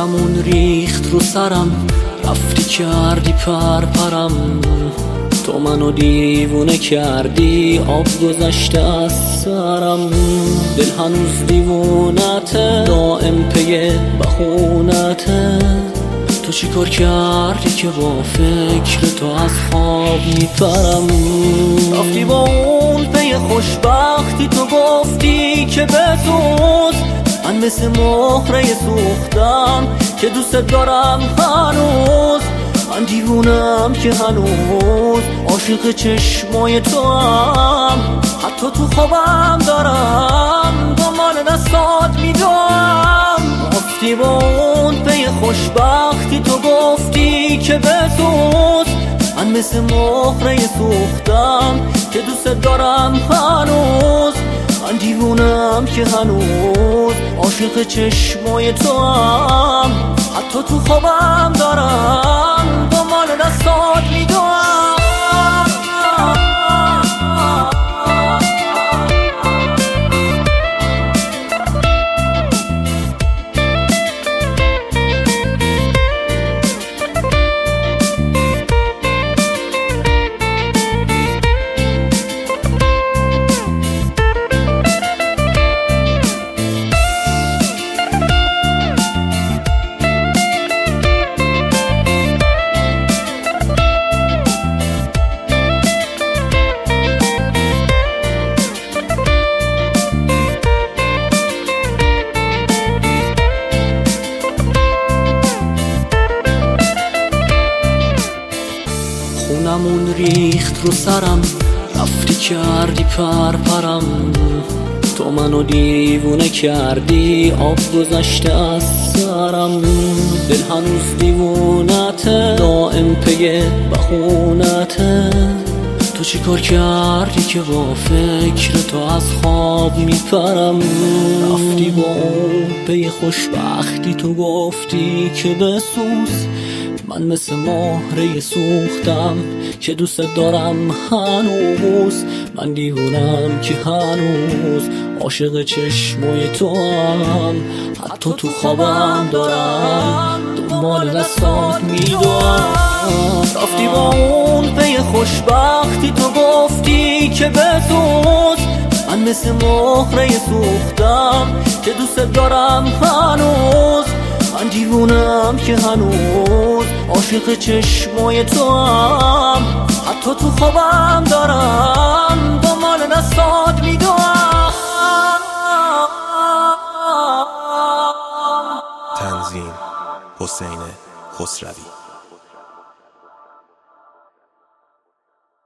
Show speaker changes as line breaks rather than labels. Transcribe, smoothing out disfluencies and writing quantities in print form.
خونمون ریخت رو سرم، رفتی کردی پرپرم. تو منو دیوونه کردی، آب گذشته از سرم. دل هنوز دیوونته، دائم پی بخونته. تو چی کار کردی که با فکر تو از خواب میپرم؟ رفتی با اون پی خوشبختی، تو گفتی که بسوز. من مثل مهره سوختم که دوست دارم هنوز. من دیوونم که هنوز عاشق چشمای تو هم. حتی تو خوابم دارم دنبال دستات میدوام. رفتی با اون پی خوشبختی، تو گفتی که بسوز. من مثل مهره سوختم که دوست دارم هنوز. من دیوونم که هنوز عاشق چشمای تو هم. حتی تو خوابم دارم دنبال دستات میدوام. خونمون ریخت رو سرم، رفتی کردی پرپرم. تو منو دیوونه کردی، آب گذشته از سرم. دل هنوز دیوونته، دائم پی بخونته. تو چی کار کردی که با فکر تو از خواب میپرم؟ رفتی با اون پی خوشبختی، تو گفتی که بسوز. من مثل مهره سوختم که دوست دارم هنوز. من دیوونم که هنوز عاشق چشمای تو هم. حتی تو خوابم دارم دنبال دستات میدوام. رفتی با اون پی خوشبختی، تو گفتی که بسوز. من مثل مهره سوختم که دوست دارم هنوز. من دیوونم که هنوز عاشق چشمای تو هم. حتی تو خوابم دارم دنبال دستات میدوام.
تنظیم حسین خسروی.